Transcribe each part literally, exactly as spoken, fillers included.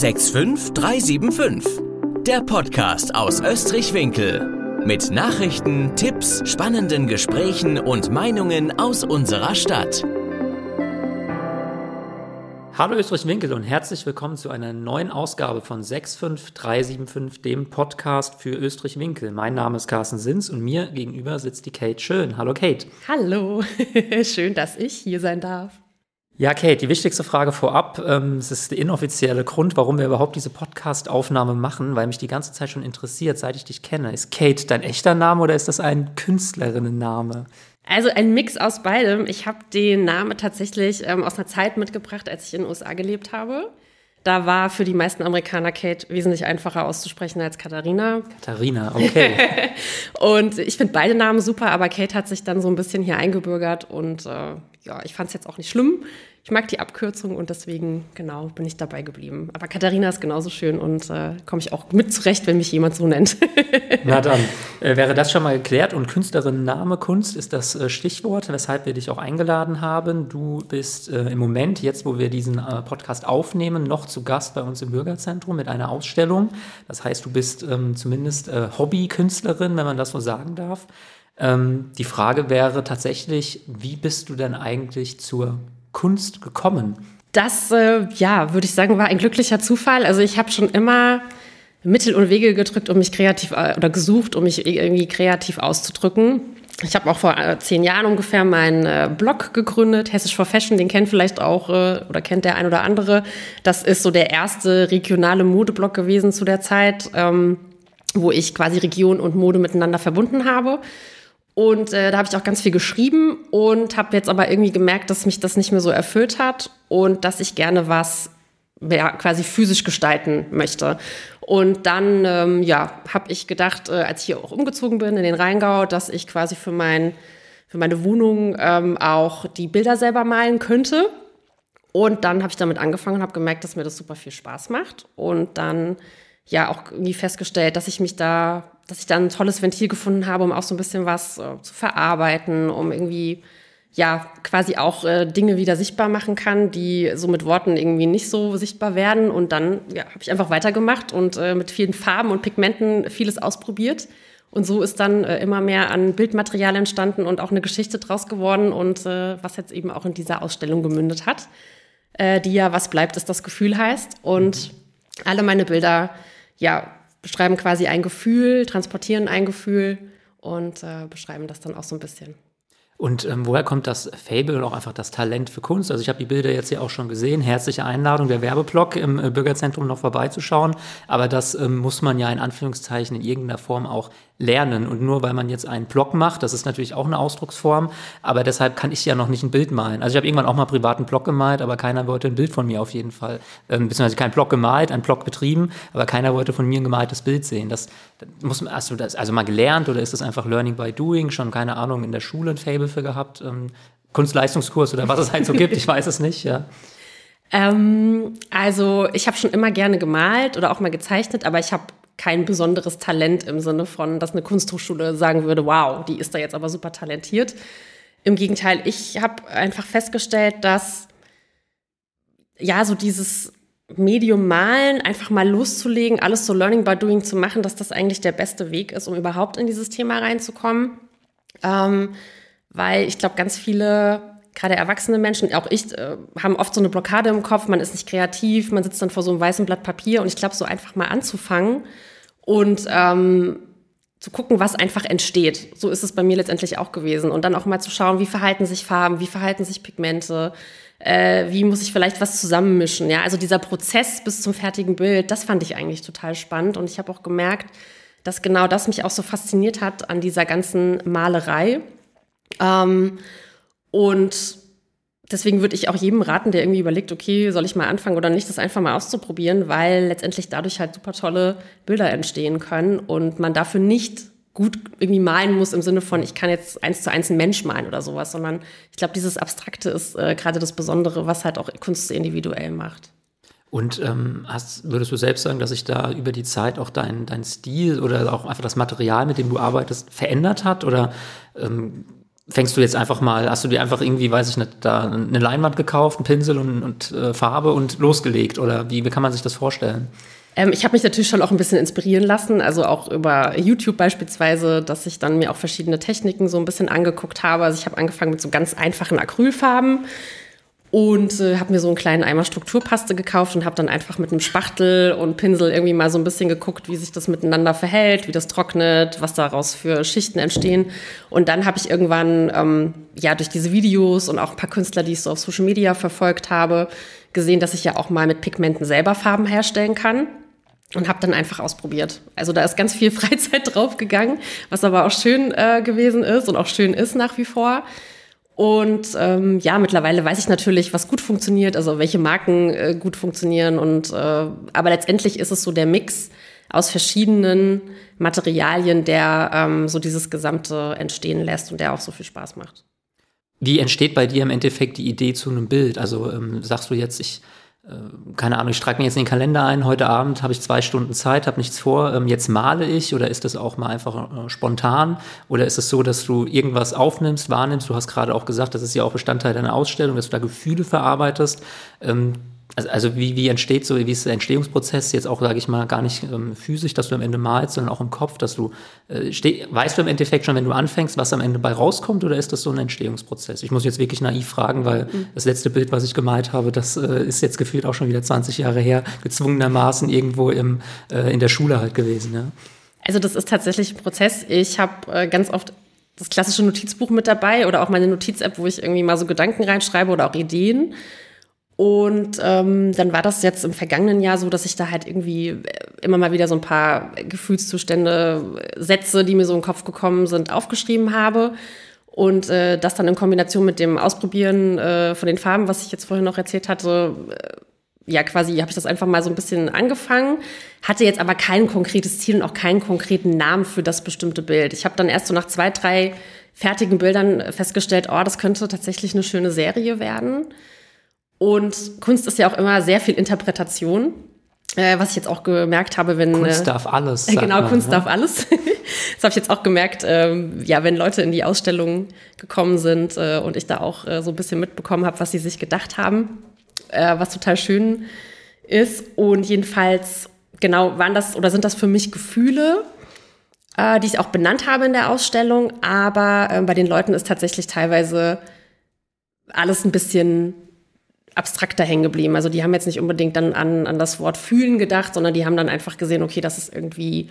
sechs fünf drei sieben fünf, der Podcast aus Österreich-Winkel. Mit Nachrichten, Tipps, spannenden Gesprächen und Meinungen aus unserer Stadt. Hallo Österreich-Winkel und herzlich willkommen zu einer neuen Ausgabe von sechs fünf drei sieben fünf, dem Podcast für Österreich-Winkel. Mein Name ist Carsten Sins und mir gegenüber sitzt die Kate Schön. Hallo Kate. Hallo, schön, dass ich hier sein darf. Ja, Kate, die wichtigste Frage vorab, ähm, es ist der inoffizielle Grund, warum wir überhaupt diese Podcast-Aufnahme machen, weil mich die ganze Zeit schon interessiert, seit ich dich kenne. Ist Kate dein echter Name oder ist das ein Künstlerinnenname? Also ein Mix aus beidem. Ich habe den Namen tatsächlich ähm, aus einer Zeit mitgebracht, als ich in den U S A gelebt habe. Da war für die meisten Amerikaner Kate wesentlich einfacher auszusprechen als Katharina. Katharina, okay. Und ich finde beide Namen super, aber Kate hat sich dann so ein bisschen hier eingebürgert und äh, ja, ich fand es jetzt auch nicht schlimm. Ich mag die Abkürzung und deswegen, genau, bin ich dabei geblieben. Aber Katharina ist genauso schön und äh, komme ich auch mit zurecht, wenn mich jemand so nennt. Na dann, äh, wäre das schon mal geklärt. Und Künstlerinnenname, Kunst ist das äh, Stichwort, weshalb wir dich auch eingeladen haben. Du bist äh, im Moment, jetzt wo wir diesen äh, Podcast aufnehmen, noch zu Gast bei uns im Bürgerzentrum mit einer Ausstellung. Das heißt, du bist ähm, zumindest äh, Hobby-Künstlerin, wenn man das so sagen darf. Ähm, die Frage wäre tatsächlich, wie bist du denn eigentlich zur Kunst gekommen? Das, äh, ja, würde ich sagen, war ein glücklicher Zufall. Also ich habe schon immer Mittel und Wege gedrückt, um mich kreativ äh, oder gesucht, um mich irgendwie kreativ auszudrücken. Ich habe auch vor äh, zehn Jahren ungefähr meinen äh, Blog gegründet, Hessisch for Fashion, den kennt vielleicht auch äh, oder kennt der ein oder andere. Das ist so der erste regionale Modeblog gewesen zu der Zeit, ähm, wo ich quasi Region und Mode miteinander verbunden habe. Und äh, da habe ich auch ganz viel geschrieben und habe jetzt aber irgendwie gemerkt, dass mich das nicht mehr so erfüllt hat und dass ich gerne was ja, quasi physisch gestalten möchte. Und dann ähm, ja, habe ich gedacht, äh, als ich hier auch umgezogen bin in den Rheingau, dass ich quasi für, mein, für meine Wohnung ähm, auch die Bilder selber malen könnte. Und dann habe ich damit angefangen und habe gemerkt, dass mir das super viel Spaß macht. Und dann ja auch irgendwie festgestellt, dass ich mich da, dass ich da ein tolles Ventil gefunden habe, um auch so ein bisschen was äh, zu verarbeiten, um irgendwie ja quasi auch äh, Dinge wieder sichtbar machen kann, die so mit Worten irgendwie nicht so sichtbar werden. Und dann ja, habe ich einfach weitergemacht und äh, mit vielen Farben und Pigmenten vieles ausprobiert. Und so ist dann äh, immer mehr an Bildmaterial entstanden und auch eine Geschichte draus geworden und äh, was jetzt eben auch in dieser Ausstellung gemündet hat, äh, die ja "Was bleibt, ist das Gefühl" heißt. Und alle meine Bilder ja, beschreiben quasi ein Gefühl, transportieren ein Gefühl und äh, beschreiben das dann auch so ein bisschen. Und ähm, woher kommt das Faible und auch einfach das Talent für Kunst? Also ich habe die Bilder jetzt hier auch schon gesehen. Herzliche Einladung, der Werbeblock im äh, Bürgerzentrum noch vorbeizuschauen. Aber das ähm, muss man ja in Anführungszeichen in irgendeiner Form auch lernen. Und nur weil man jetzt einen Blog macht, das ist natürlich auch eine Ausdrucksform, aber deshalb kann ich ja noch nicht ein Bild malen. Also ich habe irgendwann auch mal privat einen Blog gemalt, aber keiner wollte ein Bild von mir auf jeden Fall. Ähm, beziehungsweise kein Blog gemalt, ein Blog betrieben, aber keiner wollte von mir ein gemaltes Bild sehen. Das, das muss man, hast du das also mal gelernt oder ist das einfach Learning by Doing? Schon, keine Ahnung, in der Schule ein Faible für gehabt? Ähm, Kunstleistungskurs oder was es halt so gibt, ich weiß es nicht, ja. Ähm, also ich habe schon immer gerne gemalt oder auch mal gezeichnet, aber ich habe kein besonderes Talent im Sinne von, dass eine Kunsthochschule sagen würde, wow, die ist da jetzt aber super talentiert. Im Gegenteil, ich habe einfach festgestellt, dass ja so dieses Medium Malen, einfach mal loszulegen, alles so Learning by Doing zu machen, dass das eigentlich der beste Weg ist, um überhaupt in dieses Thema reinzukommen. Ähm, weil ich glaube, ganz viele, gerade erwachsene Menschen, auch ich, äh, haben oft so eine Blockade im Kopf, man ist nicht kreativ, man sitzt dann vor so einem weißen Blatt Papier und ich glaube, so einfach mal anzufangen und ähm, zu gucken, was einfach entsteht. So ist es bei mir letztendlich auch gewesen. Und dann auch mal zu schauen, wie verhalten sich Farben, wie verhalten sich Pigmente, äh, wie muss ich vielleicht was zusammenmischen. Ja? Also dieser Prozess bis zum fertigen Bild, das fand ich eigentlich total spannend. Und ich habe auch gemerkt, dass genau das mich auch so fasziniert hat an dieser ganzen Malerei. Ähm, und deswegen würde ich auch jedem raten, der irgendwie überlegt, okay, soll ich mal anfangen oder nicht, das einfach mal auszuprobieren, weil letztendlich dadurch halt super tolle Bilder entstehen können und man dafür nicht gut irgendwie malen muss im Sinne von, ich kann jetzt eins zu eins einen Mensch malen oder sowas, sondern ich glaube, dieses Abstrakte ist äh, gerade das Besondere, was halt auch Kunst so individuell macht. Und ähm, hast, würdest du selbst sagen, dass sich da über die Zeit auch dein, dein Stil oder auch einfach das Material, mit dem du arbeitest, verändert hat? Oder ähm, fängst du jetzt einfach mal, hast du dir einfach irgendwie, weiß ich nicht, da eine Leinwand gekauft, einen Pinsel und, und äh, Farbe und losgelegt? Oder wie, wie kann man sich das vorstellen? Ähm, ich habe mich natürlich schon auch ein bisschen inspirieren lassen, also auch über YouTube beispielsweise, dass ich dann mir auch verschiedene Techniken so ein bisschen angeguckt habe. Also ich habe angefangen mit so ganz einfachen Acrylfarben und äh, habe mir so einen kleinen Eimer Strukturpaste gekauft und habe dann einfach mit einem Spachtel und Pinsel irgendwie mal so ein bisschen geguckt, wie sich das miteinander verhält, wie das trocknet, was daraus für Schichten entstehen. Und dann habe ich irgendwann, ähm, ja, durch diese Videos und auch ein paar Künstler, die ich so auf Social Media verfolgt habe, gesehen, dass ich ja auch mal mit Pigmenten selber Farben herstellen kann. Und habe dann einfach ausprobiert. Also da ist ganz viel Freizeit draufgegangen, was aber auch schön äh, gewesen ist und auch schön ist nach wie vor. Und ähm, ja, mittlerweile weiß ich natürlich, was gut funktioniert, also welche Marken äh, gut funktionieren. Und äh, aber letztendlich ist es so der Mix aus verschiedenen Materialien, der ähm, so dieses Gesamte entstehen lässt und der auch so viel Spaß macht. Wie entsteht bei dir im Endeffekt die Idee zu einem Bild? Also ähm, sagst du jetzt, ich keine Ahnung, ich trage mir jetzt in den Kalender ein, heute Abend habe ich zwei Stunden Zeit, habe nichts vor, ähm, jetzt male ich, oder ist das auch mal einfach äh, spontan, oder ist es so, dass du irgendwas aufnimmst, wahrnimmst, du hast gerade auch gesagt, das ist ja auch Bestandteil deiner Ausstellung, dass du da Gefühle verarbeitest, ähm, also, also wie, wie entsteht so, wie ist der Entstehungsprozess jetzt auch, sage ich mal, gar nicht ähm, physisch, dass du am Ende malst, sondern auch im Kopf, dass du, äh, steh, weißt du im Endeffekt schon, wenn du anfängst, was am Ende bei rauskommt, oder ist das so ein Entstehungsprozess? Ich muss jetzt wirklich naiv fragen, weil mhm. das letzte Bild, was ich gemalt habe, das äh, ist jetzt gefühlt auch schon wieder zwanzig Jahre her, gezwungenermaßen irgendwo im, äh, in der Schule halt gewesen. Ja? Also das ist tatsächlich ein Prozess. Ich habe äh, ganz oft das klassische Notizbuch mit dabei oder auch meine Notiz-App, wo ich irgendwie mal so Gedanken reinschreibe oder auch Ideen. Und ähm, dann war das jetzt im vergangenen Jahr so, dass ich da halt irgendwie immer mal wieder so ein paar Gefühlszustände, Sätze, die mir so in den Kopf gekommen sind, aufgeschrieben habe. Und äh, das dann in Kombination mit dem Ausprobieren äh, von den Farben, was ich jetzt vorhin noch erzählt hatte, äh, ja quasi habe ich das einfach mal so ein bisschen angefangen, hatte jetzt aber kein konkretes Ziel und auch keinen konkreten Namen für das bestimmte Bild. Ich habe dann erst so nach zwei, drei fertigen Bildern festgestellt, oh, das könnte tatsächlich eine schöne Serie werden. Und Kunst ist ja auch immer sehr viel Interpretation, äh, was ich jetzt auch gemerkt habe, wenn... Kunst darf alles. Äh, genau, man, Kunst ne? darf alles. Das habe ich jetzt auch gemerkt, ähm, ja, wenn Leute in die Ausstellung gekommen sind äh, und ich da auch äh, so ein bisschen mitbekommen habe, was sie sich gedacht haben, äh, was total schön ist. Und jedenfalls, genau, waren das oder sind das für mich Gefühle, äh, die ich auch benannt habe in der Ausstellung. Aber äh, bei den Leuten ist tatsächlich teilweise alles ein bisschen abstrakter hängen geblieben. Also die haben jetzt nicht unbedingt dann an, an das Wort fühlen gedacht, sondern die haben dann einfach gesehen, okay, das ist irgendwie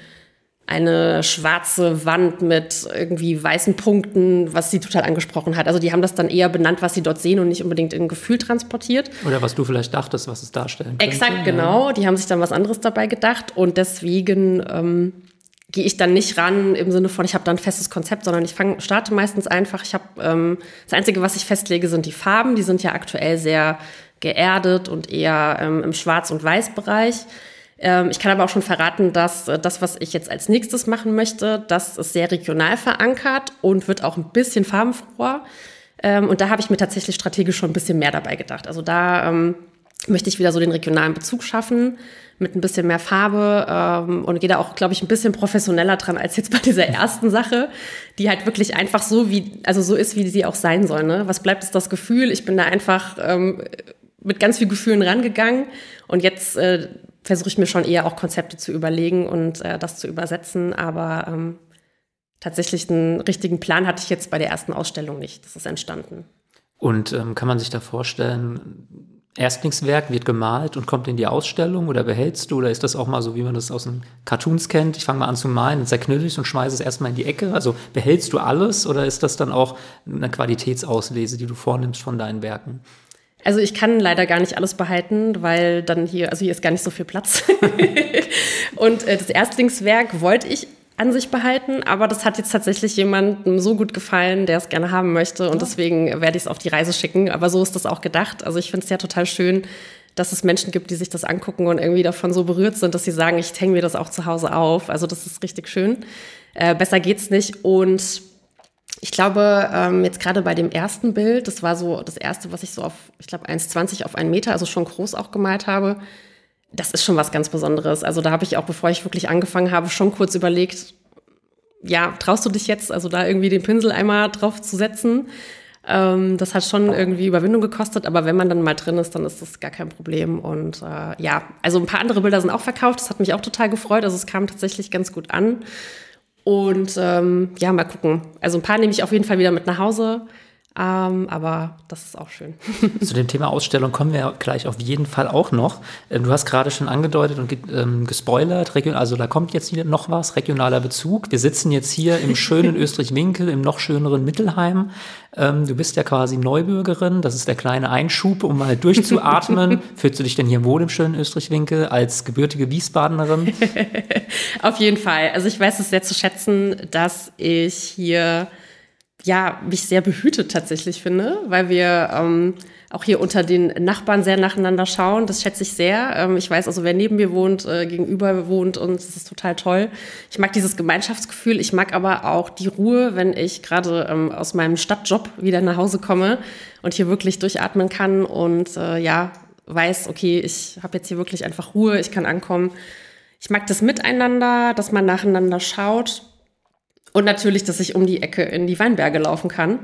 eine schwarze Wand mit irgendwie weißen Punkten, was sie total angesprochen hat. Also die haben das dann eher benannt, was sie dort sehen und nicht unbedingt in ein Gefühl transportiert. Oder was du vielleicht dachtest, was es darstellen könnte. Exakt, genau. Die haben sich dann was anderes dabei gedacht und deswegen ähm, gehe ich dann nicht ran im Sinne von, ich habe da ein festes Konzept, sondern ich fang, starte meistens einfach. Ich habe ähm, das Einzige, was ich festlege, sind die Farben. Die sind ja aktuell sehr geerdet und eher ähm, im Schwarz- und Weiß-Bereich. Ähm, ich kann aber auch schon verraten, dass äh, das, was ich jetzt als nächstes machen möchte, das ist sehr regional verankert und wird auch ein bisschen farbenfroher. Ähm, und da habe ich mir tatsächlich strategisch schon ein bisschen mehr dabei gedacht. Also da ähm, möchte ich wieder so den regionalen Bezug schaffen mit ein bisschen mehr Farbe ähm, und gehe da auch, glaube ich, ein bisschen professioneller dran als jetzt bei dieser ersten Sache, die halt wirklich einfach so wie, also so ist, wie sie auch sein soll. Ne? Was bleibt, ist das Gefühl. Ich bin da einfach ähm, mit ganz vielen Gefühlen rangegangen und jetzt äh, versuche ich mir schon eher auch Konzepte zu überlegen und äh, das zu übersetzen, aber ähm, tatsächlich einen richtigen Plan hatte ich jetzt bei der ersten Ausstellung nicht. Das ist entstanden. Und ähm, kann man sich da vorstellen, Erstlingswerk wird gemalt und kommt in die Ausstellung oder behältst du, oder ist das auch mal so, wie man das aus den Cartoons kennt? Ich fange mal an zu malen und zerknüll es und schmeiße es erstmal in die Ecke. Also behältst du alles oder ist das dann auch eine Qualitätsauslese, die du vornimmst von deinen Werken? Also ich kann leider gar nicht alles behalten, weil dann hier, also hier ist gar nicht so viel Platz. Und äh, das Erstlingswerk wollte ich an sich behalten, aber das hat jetzt tatsächlich jemandem so gut gefallen, der es gerne haben möchte und deswegen werde ich es auf die Reise schicken, aber so ist das auch gedacht. Also ich finde es ja total schön, dass es Menschen gibt, die sich das angucken und irgendwie davon so berührt sind, dass sie sagen, ich hänge mir das auch zu Hause auf. Also das ist richtig schön. Äh, besser geht's nicht und ich glaube, ähm, jetzt gerade bei dem ersten Bild, das war so das erste, was ich so auf, ich glaube, eins Komma zwanzig auf einen Meter, also schon groß auch gemalt habe, das ist schon was ganz Besonderes. Also da habe ich auch, bevor ich wirklich angefangen habe, schon kurz überlegt, ja, traust du dich jetzt, also da irgendwie den Pinsel einmal drauf zu setzen? Ähm, das hat schon irgendwie Überwindung gekostet, aber wenn man dann mal drin ist, dann ist das gar kein Problem. Und äh, ja, also ein paar andere Bilder sind auch verkauft, das hat mich auch total gefreut, also es kam tatsächlich ganz gut an. Und ähm, ja, mal gucken. Also ein paar nehme ich auf jeden Fall wieder mit nach Hause. Ähm, aber das ist auch schön. Zu dem Thema Ausstellung kommen wir gleich auf jeden Fall auch noch. Du hast gerade schon angedeutet und ähm, gespoilert, region, also da kommt jetzt wieder noch was, regionaler Bezug. Wir sitzen jetzt hier im schönen Österreich-Winkel, im noch schöneren Mittelheim. Ähm, du bist ja quasi Neubürgerin, das ist der kleine Einschub, um mal durchzuatmen. Fühlst du dich denn hier wohl im schönen Österreich-Winkel als gebürtige Wiesbadenerin? Auf jeden Fall. Also ich weiß es sehr zu schätzen, dass ich hier ja, mich sehr behütet tatsächlich finde, weil wir ähm, auch hier unter den Nachbarn sehr nacheinander schauen. Das schätze ich sehr. Ähm, ich weiß also, wer neben mir wohnt, äh, gegenüber wohnt und das ist total toll. Ich mag dieses Gemeinschaftsgefühl. Ich mag aber auch die Ruhe, wenn ich gerade ähm, aus meinem Stadtjob wieder nach Hause komme und hier wirklich durchatmen kann und äh, ja, weiß, okay, ich habe jetzt hier wirklich einfach Ruhe, ich kann ankommen. Ich mag das Miteinander, dass man nacheinander schaut. Und natürlich, dass ich um die Ecke in die Weinberge laufen kann.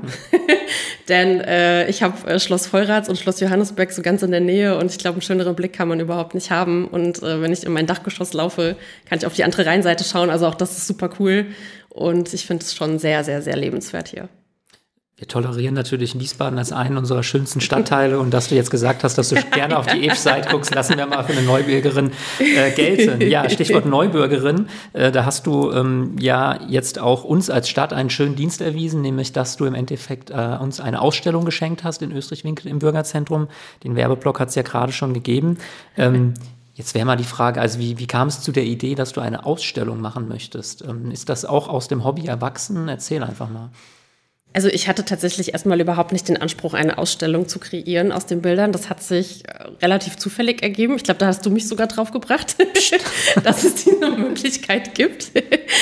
Denn äh, ich habe äh, Schloss Vollrats und Schloss Johannisberg so ganz in der Nähe und ich glaube, einen schöneren Blick kann man überhaupt nicht haben. Und äh, wenn ich in mein Dachgeschoss laufe, kann ich auf die andere Rheinseite schauen. Also auch das ist super cool. Und ich finde es schon sehr, sehr, sehr lebenswert hier. Wir tolerieren natürlich Wiesbaden als einen unserer schönsten Stadtteile und dass du jetzt gesagt hast, dass du gerne auf die E F-Seite guckst, lassen wir mal für eine Neubürgerin äh, gelten. Ja, Stichwort Neubürgerin, äh, da hast du ähm, ja jetzt auch uns als Stadt einen schönen Dienst erwiesen, nämlich dass du im Endeffekt äh, uns eine Ausstellung geschenkt hast in Österreich-Winkel im Bürgerzentrum. Den Werbeblock hat es ja gerade schon gegeben. Ähm, Jetzt wäre mal die Frage, also wie, wie kam es zu der Idee, dass du eine Ausstellung machen möchtest? Ähm, ist das auch aus dem Hobby erwachsen? Erzähl einfach mal. Also ich hatte tatsächlich erstmal überhaupt nicht den Anspruch, eine Ausstellung zu kreieren aus den Bildern. Das hat sich relativ zufällig ergeben. Ich glaube, da hast du mich sogar drauf gebracht, dass es diese Möglichkeit gibt,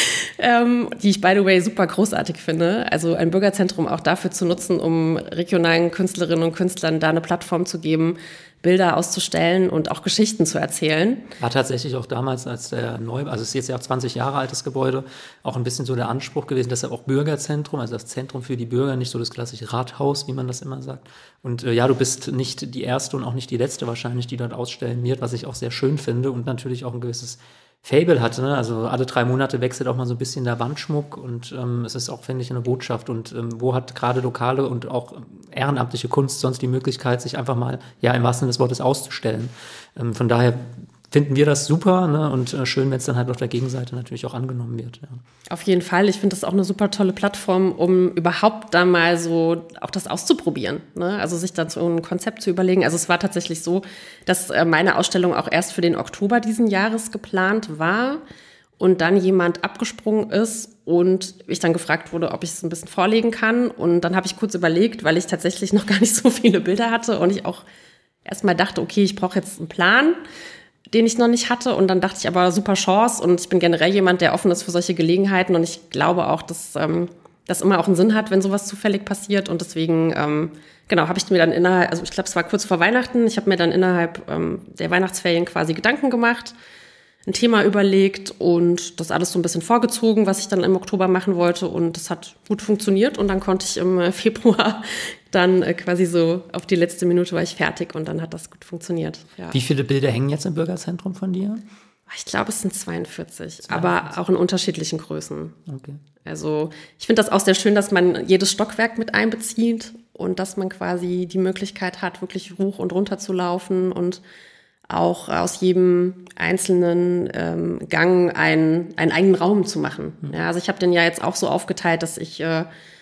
ähm, die ich, by the way, super großartig finde. Also ein Bürgerzentrum auch dafür zu nutzen, um regionalen Künstlerinnen und Künstlern da eine Plattform zu geben, Bilder auszustellen und auch Geschichten zu erzählen. War tatsächlich auch damals, als der Neu, also es ist jetzt ja auch zwanzig Jahre altes Gebäude, auch ein bisschen so der Anspruch gewesen, deshalb auch Bürgerzentrum, also das Zentrum für die Bürger, nicht so das klassische Rathaus, wie man das immer sagt. Und äh, ja, du bist nicht die erste und auch nicht die letzte wahrscheinlich, die dort ausstellen wird, was ich auch sehr schön finde und natürlich auch ein gewisses Faible hatte, ne? Also alle drei Monate wechselt auch mal so ein bisschen der Wandschmuck und ähm, es ist auch, finde ich, eine Botschaft. Und ähm, wo hat gerade lokale und auch ehrenamtliche Kunst sonst die Möglichkeit, sich einfach mal, ja, im wahrsten Sinne des Wortes auszustellen? Ähm, von daher finden wir das super, ne? Und äh, schön, wenn es dann halt auf der Gegenseite natürlich auch angenommen wird. Ja. Auf jeden Fall. Ich finde das auch eine super tolle Plattform, um überhaupt da mal so auch das auszuprobieren, ne? Also sich dann so ein Konzept zu überlegen. Also es war tatsächlich so, dass äh, meine Ausstellung auch erst für den Oktober diesen Jahres geplant war und dann jemand abgesprungen ist und ich dann gefragt wurde, ob ich es ein bisschen vorlegen kann. Und dann habe ich kurz überlegt, weil ich tatsächlich noch gar nicht so viele Bilder hatte und ich auch erst mal dachte, okay, ich brauche jetzt einen Plan, den ich noch nicht hatte. Und dann dachte ich aber, super Chance. Und ich bin generell jemand, der offen ist für solche Gelegenheiten. Und ich glaube auch, dass ähm, das immer auch einen Sinn hat, wenn sowas zufällig passiert. Und deswegen, ähm, genau, habe ich mir dann innerhalb, also ich glaube, es war kurz vor Weihnachten, ich habe mir dann innerhalb ähm, der Weihnachtsferien quasi Gedanken gemacht, ein Thema überlegt und das alles so ein bisschen vorgezogen, was ich dann im Oktober machen wollte. Und das hat gut funktioniert. Und dann konnte ich im Februar dann äh, quasi so auf die letzte Minute war ich fertig und dann hat das gut funktioniert. Ja. Wie viele Bilder hängen jetzt im Bürgerzentrum von dir? Ich glaube, es sind zweiundvierzig, zweiundvierzig, aber auch in unterschiedlichen Größen. Okay. Also ich finde das auch sehr schön, dass man jedes Stockwerk mit einbezieht und dass man quasi die Möglichkeit hat, wirklich hoch und runter zu laufen und auch aus jedem einzelnen ähm, Gang einen, einen eigenen Raum zu machen. Mhm. Ja, also ich habe den ja jetzt auch so aufgeteilt, dass ich äh,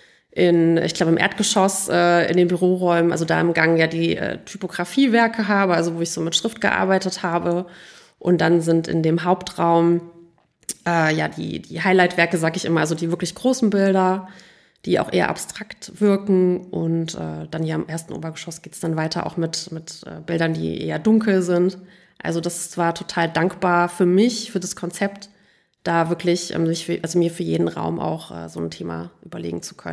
in, ich glaube im Erdgeschoss äh, in den Büroräumen, also da im Gang ja die äh, Typografiewerke habe, also wo ich so mit Schrift gearbeitet habe. Und dann sind in dem Hauptraum äh, ja die, die Highlight-Werke, sag ich immer, also die wirklich großen Bilder, die auch eher abstrakt wirken. Und äh, dann ja im ersten Obergeschoss geht's dann weiter auch mit, mit äh, Bildern, die eher dunkel sind. Also das war total dankbar für mich, für das Konzept, da wirklich ähm, sich für, also mir für jeden Raum auch äh, so ein Thema überlegen zu können.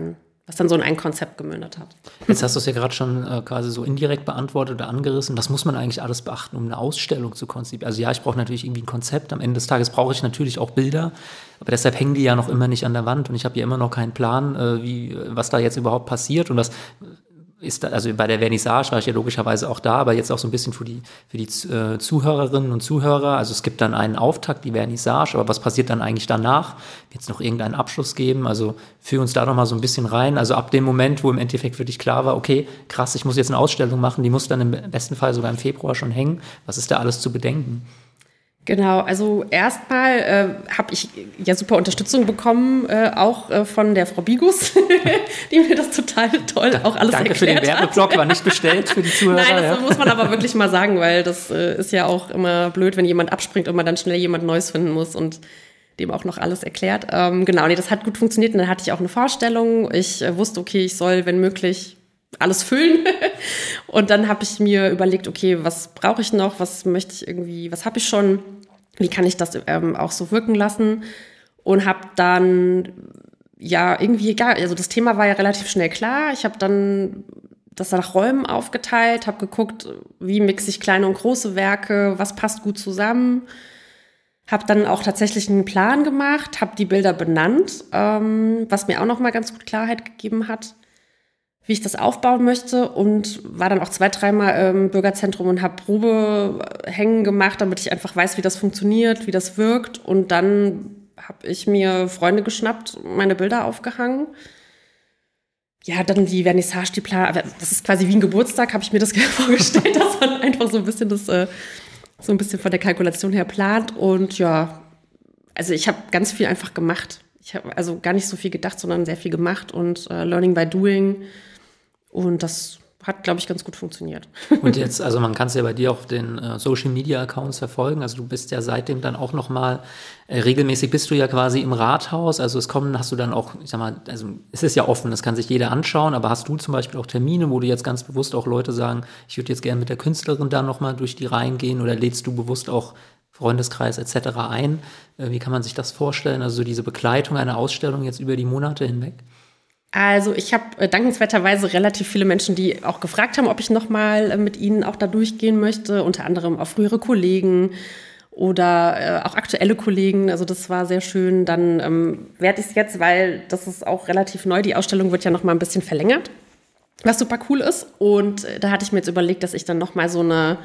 was dann so in ein Konzept gemündet hat. Jetzt hast du es ja gerade schon äh, quasi so indirekt beantwortet oder angerissen. Was muss man eigentlich alles beachten, um eine Ausstellung zu konzipieren? Also ja, ich brauche natürlich irgendwie ein Konzept. Am Ende des Tages brauche ich natürlich auch Bilder. Aber deshalb hängen die ja noch immer nicht an der Wand. Und ich habe ja immer noch keinen Plan, äh, wie, was da jetzt überhaupt passiert. Und was ist da, also bei der Vernissage war ich ja logischerweise auch da, aber jetzt auch so ein bisschen für die, für die äh, Zuhörerinnen und Zuhörer. Also es gibt dann einen Auftakt, die Vernissage, aber was passiert dann eigentlich danach? Wird es noch irgendeinen Abschluss geben? Also führ uns da noch mal so ein bisschen rein. Also ab dem Moment, wo im Endeffekt für dich klar war, okay, krass, ich muss jetzt eine Ausstellung machen, die muss dann im besten Fall sogar im Februar schon hängen. Was ist da alles zu bedenken? Genau, also erstmal äh, habe ich ja super Unterstützung bekommen, äh, auch äh, von der Frau Bigus, die mir das total toll da, auch alles danke erklärt für den Werbeblock, war nicht bestellt für die Zuhörer. Nein, das ja. muss man aber wirklich mal sagen, weil das äh, ist ja auch immer blöd, wenn jemand abspringt und man dann schnell jemand Neues finden muss und dem auch noch alles erklärt. Ähm, genau, nee, das hat gut funktioniert und dann hatte ich auch eine Vorstellung. Ich äh, wusste, okay, ich soll, wenn möglich, alles füllen. Und dann habe ich mir überlegt, okay, was brauche ich noch, was möchte ich irgendwie, was habe ich schon, wie kann ich das ähm, auch so wirken lassen? Und habe dann, ja, irgendwie, egal, also das Thema war ja relativ schnell klar. Ich habe dann das nach Räumen aufgeteilt, habe geguckt, wie mixe ich kleine und große Werke, was passt gut zusammen. Habe dann auch tatsächlich einen Plan gemacht, habe die Bilder benannt, ähm, was mir auch noch mal ganz gut Klarheit gegeben hat, wie ich das aufbauen möchte, und war dann auch zwei, dreimal im Bürgerzentrum und habe Probehängen gemacht, damit ich einfach weiß, wie das funktioniert, wie das wirkt. Und dann habe ich mir Freunde geschnappt, meine Bilder aufgehangen. Ja, dann die Vernissage, die Plan, das ist quasi wie ein Geburtstag, habe ich mir das vorgestellt, dass man einfach so ein bisschen das, so ein bisschen von der Kalkulation her plant. Und ja, also ich habe ganz viel einfach gemacht. Ich habe also gar nicht so viel gedacht, sondern sehr viel gemacht und äh, Learning by Doing. Und das hat, glaube ich, ganz gut funktioniert. Und jetzt, also man kann es ja bei dir auf den äh, Social-Media-Accounts verfolgen. Also du bist ja seitdem dann auch noch mal, äh, regelmäßig bist du ja quasi im Rathaus. Also es kommen, hast du dann auch, ich sag mal, also es ist ja offen, das kann sich jeder anschauen. Aber hast du zum Beispiel auch Termine, wo du jetzt ganz bewusst auch Leute sagen, ich würde jetzt gerne mit der Künstlerin da noch mal durch die Reihen gehen, oder lädst du bewusst auch Freundeskreis et cetera ein? Äh, wie kann man sich das vorstellen? Also so diese Begleitung einer Ausstellung jetzt über die Monate hinweg? Also ich habe äh, dankenswerterweise relativ viele Menschen, die auch gefragt haben, ob ich noch mal äh, mit ihnen auch da durchgehen möchte, unter anderem auch frühere Kollegen oder äh, auch aktuelle Kollegen. Also das war sehr schön. Dann ähm, werde ich es jetzt, weil das ist auch relativ neu, die Ausstellung wird ja noch mal ein bisschen verlängert, was super cool ist. Und äh, da hatte ich mir jetzt überlegt, dass ich dann noch mal so eine,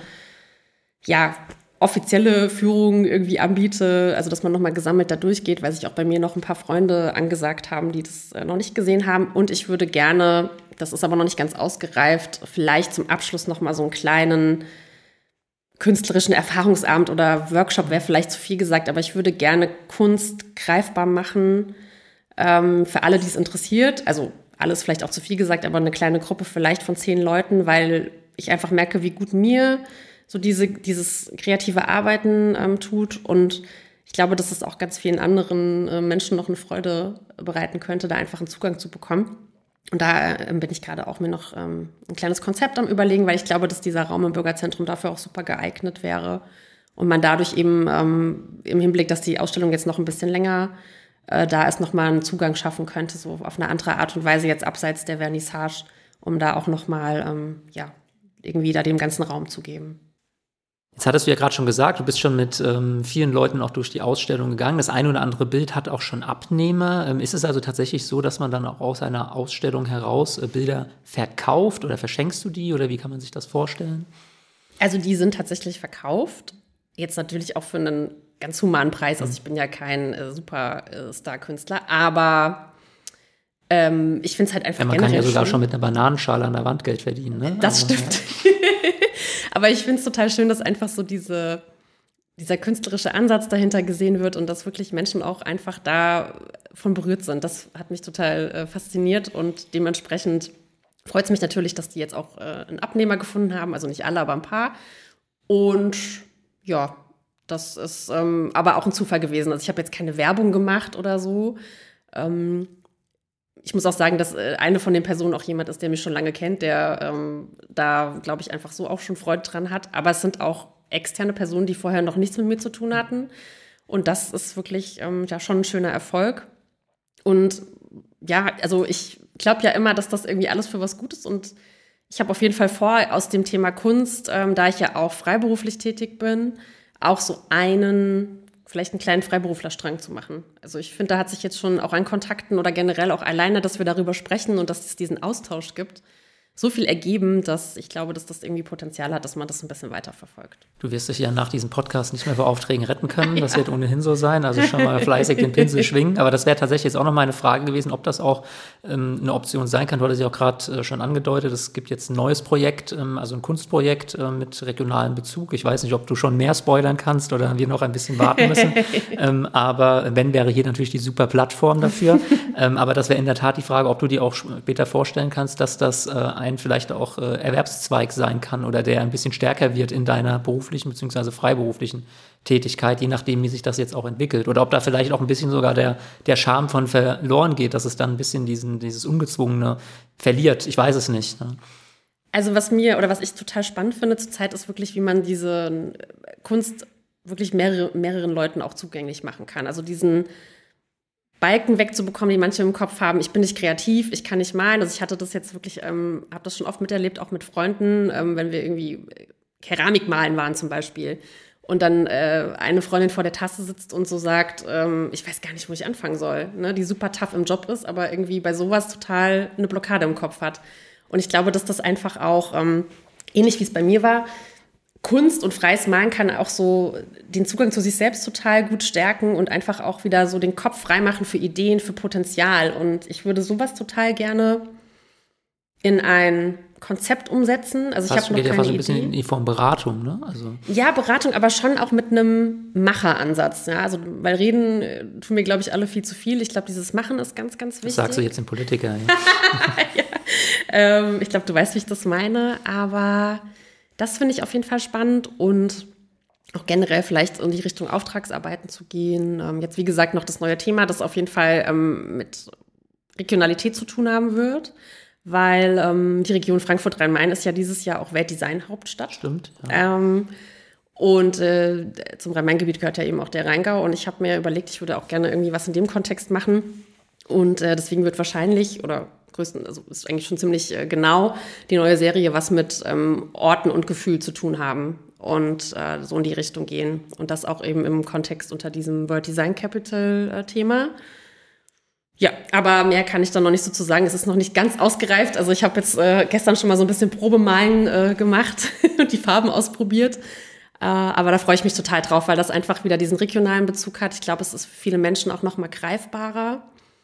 ja, offizielle Führung irgendwie anbiete, also dass man nochmal gesammelt da durchgeht, weil sich auch bei mir noch ein paar Freunde angesagt haben, die das äh, noch nicht gesehen haben. Und ich würde gerne, das ist aber noch nicht ganz ausgereift, vielleicht zum Abschluss nochmal so einen kleinen künstlerischen Erfahrungsabend oder Workshop, wäre vielleicht zu viel gesagt, aber ich würde gerne Kunst greifbar machen ähm, für alle, die es interessiert. Also alles vielleicht auch zu viel gesagt, aber eine kleine Gruppe vielleicht von zehn Leuten, weil ich einfach merke, wie gut mir so diese, dieses kreative Arbeiten ähm, tut. Und ich glaube, dass es auch ganz vielen anderen äh, Menschen noch eine Freude bereiten könnte, da einfach einen Zugang zu bekommen. Und da äh, bin ich gerade auch mir noch ähm, ein kleines Konzept am Überlegen, weil ich glaube, dass dieser Raum im Bürgerzentrum dafür auch super geeignet wäre. Und man dadurch eben ähm, im Hinblick, dass die Ausstellung jetzt noch ein bisschen länger äh, da ist, nochmal einen Zugang schaffen könnte, so auf eine andere Art und Weise jetzt abseits der Vernissage, um da auch nochmal ähm, ja, irgendwie da dem ganzen Raum zu geben. Jetzt hattest du ja gerade schon gesagt, du bist schon mit ähm, vielen Leuten auch durch die Ausstellung gegangen. Das eine oder andere Bild hat auch schon Abnehmer. Ähm, ist es also tatsächlich so, dass man dann auch aus einer Ausstellung heraus äh, Bilder verkauft, oder verschenkst du die, oder wie kann man sich das vorstellen? Also die sind tatsächlich verkauft. Jetzt natürlich auch für einen ganz humanen Preis. Also ich bin ja kein äh, Superstar-Künstler, aber ähm, ich finde es halt einfach ja, man generell kann ja sogar schon, schon mit einer Bananenschale an der Wand Geld verdienen. Ne? Das also, stimmt. Ja. Aber ich finde es total schön, dass einfach so diese, dieser künstlerische Ansatz dahinter gesehen wird und dass wirklich Menschen auch einfach davon berührt sind. Das hat mich total äh, fasziniert, und dementsprechend freut es mich natürlich, dass die jetzt auch äh, einen Abnehmer gefunden haben. Also nicht alle, aber ein paar. Und ja, das ist ähm, aber auch ein Zufall gewesen. Also ich habe jetzt keine Werbung gemacht oder so. Ähm, Ich muss auch sagen, dass eine von den Personen auch jemand ist, der mich schon lange kennt, der ähm, da, glaube ich, einfach so auch schon Freude dran hat. Aber es sind auch externe Personen, die vorher noch nichts mit mir zu tun hatten. Und das ist wirklich ähm, ja schon ein schöner Erfolg. Und ja, also ich glaube ja immer, dass das irgendwie alles für was Gutes ist und ich habe auf jeden Fall vor, aus dem Thema Kunst, ähm, da ich ja auch freiberuflich tätig bin, auch so einen, vielleicht einen kleinen Freiberuflerstrang zu machen. Also ich finde, da hat sich jetzt schon auch an Kontakten oder generell auch alleine, dass wir darüber sprechen und dass es diesen Austausch gibt, so viel ergeben, dass ich glaube, dass das irgendwie Potenzial hat, dass man das ein bisschen weiterverfolgt. Du wirst dich ja nach diesem Podcast nicht mehr vor Aufträgen retten können. Das ja. wird ohnehin so sein. Also schon mal fleißig den Pinsel schwingen. Aber das wäre tatsächlich jetzt auch noch mal eine Frage gewesen, ob das auch ähm, eine Option sein kann. Du hattest ja auch gerade äh, schon angedeutet, es gibt jetzt ein neues Projekt, ähm, also ein Kunstprojekt äh, mit regionalem Bezug. Ich weiß nicht, ob du schon mehr spoilern kannst oder wir noch ein bisschen warten müssen. ähm, aber wenn, wäre hier natürlich die super Plattform dafür. ähm, aber das wäre in der Tat die Frage, ob du dir auch später vorstellen kannst, dass das äh, ein vielleicht auch äh, Erwerbszweig sein kann oder der ein bisschen stärker wird in deiner beruflichen bzw. freiberuflichen Tätigkeit, je nachdem, wie sich das jetzt auch entwickelt. Oder ob da vielleicht auch ein bisschen sogar der, der Charme von verloren geht, dass es dann ein bisschen diesen, dieses Ungezwungene verliert. Ich weiß es nicht. Ne? Also was mir oder was ich total spannend finde zurzeit ist wirklich, wie man diese Kunst wirklich mehrere, mehreren Leuten auch zugänglich machen kann. Also diesen Balken wegzubekommen, die manche im Kopf haben, ich bin nicht kreativ, ich kann nicht malen. Also ich hatte das jetzt wirklich, ähm, habe das schon oft miterlebt, auch mit Freunden, ähm, wenn wir irgendwie Keramik malen waren zum Beispiel. Und dann äh, eine Freundin vor der Tasse sitzt und so sagt, ähm, ich weiß gar nicht, wo ich anfangen soll, ne? Die super tough im Job ist, aber irgendwie bei sowas total eine Blockade im Kopf hat. Und ich glaube, dass das einfach auch, ähm, ähnlich wie es bei mir war, Kunst und freies Malen kann auch so den Zugang zu sich selbst total gut stärken und einfach auch wieder so den Kopf freimachen für Ideen, für Potenzial. Und ich würde sowas total gerne in ein Konzept umsetzen. Also ich habe noch geht keine ja fast Idee. ein bisschen in die Form Beratung, ne? Also ja, Beratung, aber schon auch mit einem Macheransatz. Ja? Also, weil reden äh, tun mir, glaube ich, alle viel zu viel. Ich glaube, dieses Machen ist ganz, ganz wichtig. Das sagst du jetzt den Politiker. Ja. ja. ähm, ich glaube, du weißt, wie ich das meine. Aber das finde ich auf jeden Fall spannend und auch generell vielleicht in die Richtung Auftragsarbeiten zu gehen. Ähm, jetzt, wie gesagt, noch das neue Thema, das auf jeden Fall ähm, mit Regionalität zu tun haben wird. Weil ähm, die Region Frankfurt-Rhein-Main ist ja dieses Jahr auch Weltdesign-Hauptstadt. Stimmt. Ja. Ähm, und äh, zum Rhein-Main-Gebiet gehört ja eben auch der Rheingau. Und ich habe mir überlegt, ich würde auch gerne irgendwie was in dem Kontext machen. Und äh, deswegen wird wahrscheinlich, oder größten, also ist eigentlich schon ziemlich äh, genau, die neue Serie was mit ähm, Orten und Gefühl zu tun haben. Und äh, so in die Richtung gehen. Und das auch eben im Kontext unter diesem World Design Capital-Thema. Ja, aber mehr kann ich da noch nicht so zu sagen. Es ist noch nicht ganz ausgereift. Also ich habe jetzt äh, gestern schon mal so ein bisschen Probemalen äh, gemacht und die Farben ausprobiert. Äh, aber da freue ich mich total drauf, weil das einfach wieder diesen regionalen Bezug hat. Ich glaube, es ist für viele Menschen auch noch mal greifbarer.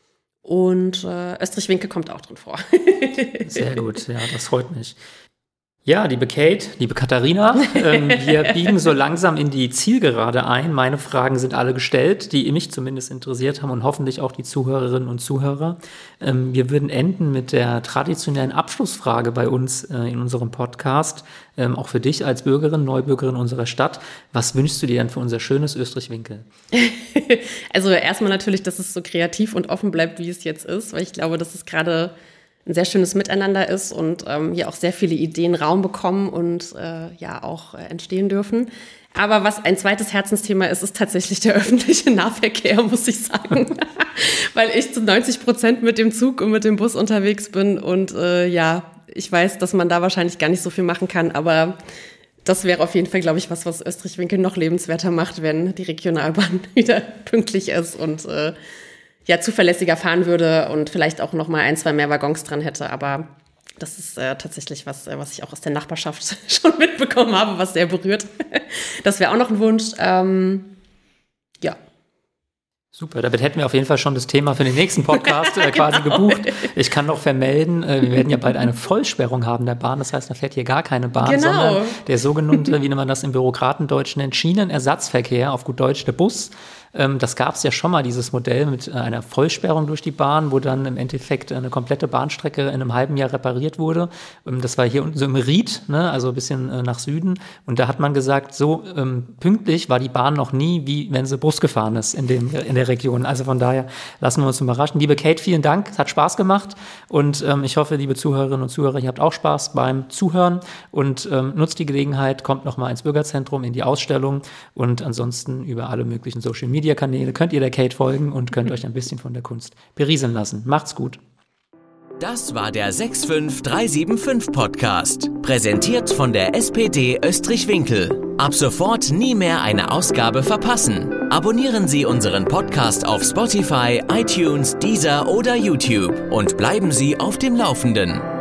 Und äh, Österreich-Winkel kommt auch drin vor. Sehr gut, ja, das freut mich. Ja, liebe Kate, liebe Katharina, ähm, wir biegen so langsam in die Zielgerade ein. Meine Fragen sind alle gestellt, die mich zumindest interessiert haben und hoffentlich auch die Zuhörerinnen und Zuhörer. Ähm, wir würden enden mit der traditionellen Abschlussfrage bei uns äh, in unserem Podcast. Ähm, auch für dich als Bürgerin, Neubürgerin unserer Stadt. Was wünschst du dir denn für unser schönes Österreich-Winkel? Also erstmal natürlich, dass es so kreativ und offen bleibt, wie es jetzt ist, weil ich glaube, dass es gerade ein sehr schönes Miteinander ist und ähm, hier auch sehr viele Ideen Raum bekommen und äh, ja auch äh, entstehen dürfen. Aber was ein zweites Herzensthema ist, ist tatsächlich der öffentliche Nahverkehr, muss ich sagen. Weil ich zu neunzig Prozent mit dem Zug und mit dem Bus unterwegs bin und äh, ja, ich weiß, dass man da wahrscheinlich gar nicht so viel machen kann, aber das wäre auf jeden Fall, glaube ich, was, was Österreich-Winkel noch lebenswerter macht, wenn die Regionalbahn wieder pünktlich ist und äh, ja, zuverlässiger fahren würde und vielleicht auch noch mal ein, zwei mehr Waggons dran hätte. Aber das ist äh, tatsächlich was, äh, was ich auch aus der Nachbarschaft schon mitbekommen habe, was sehr berührt. Das wäre auch noch ein Wunsch. Ähm, ja. Super, damit hätten wir auf jeden Fall schon das Thema für den nächsten Podcast äh, quasi genau. gebucht. Ich kann noch vermelden, äh, wir werden ja bald eine Vollsperrung haben der Bahn. Das heißt, da fährt hier gar keine Bahn, genau. sondern der sogenannte, wie man das im Bürokratendeutsch nennt, Schienenersatzverkehr, auf gut Deutsch der Bus. Das gab es ja schon mal, dieses Modell mit einer Vollsperrung durch die Bahn, wo dann im Endeffekt eine komplette Bahnstrecke in einem halben Jahr repariert wurde. Das war hier unten so im Ried, ne, also ein bisschen nach Süden. Und da hat man gesagt, so ähm, pünktlich war die Bahn noch nie, wie wenn sie Bus gefahren ist in, dem, in der Region. Also von daher lassen wir uns überraschen. Liebe Kate, vielen Dank, es hat Spaß gemacht. Und ähm, ich hoffe, liebe Zuhörerinnen und Zuhörer, ihr habt auch Spaß beim Zuhören. Und ähm, nutzt die Gelegenheit, kommt nochmal ins Bürgerzentrum, in die Ausstellung. Und ansonsten über alle möglichen Social Media Kanäle könnt ihr der Kate folgen und könnt euch ein bisschen von der Kunst berieseln lassen. Macht's gut. Das war der sechs fünf drei sieben fünf Podcast, präsentiert von der S P D Österreich-Winkel. Ab sofort nie mehr eine Ausgabe verpassen. Abonnieren Sie unseren Podcast auf Spotify, iTunes, Deezer oder YouTube und bleiben Sie auf dem Laufenden.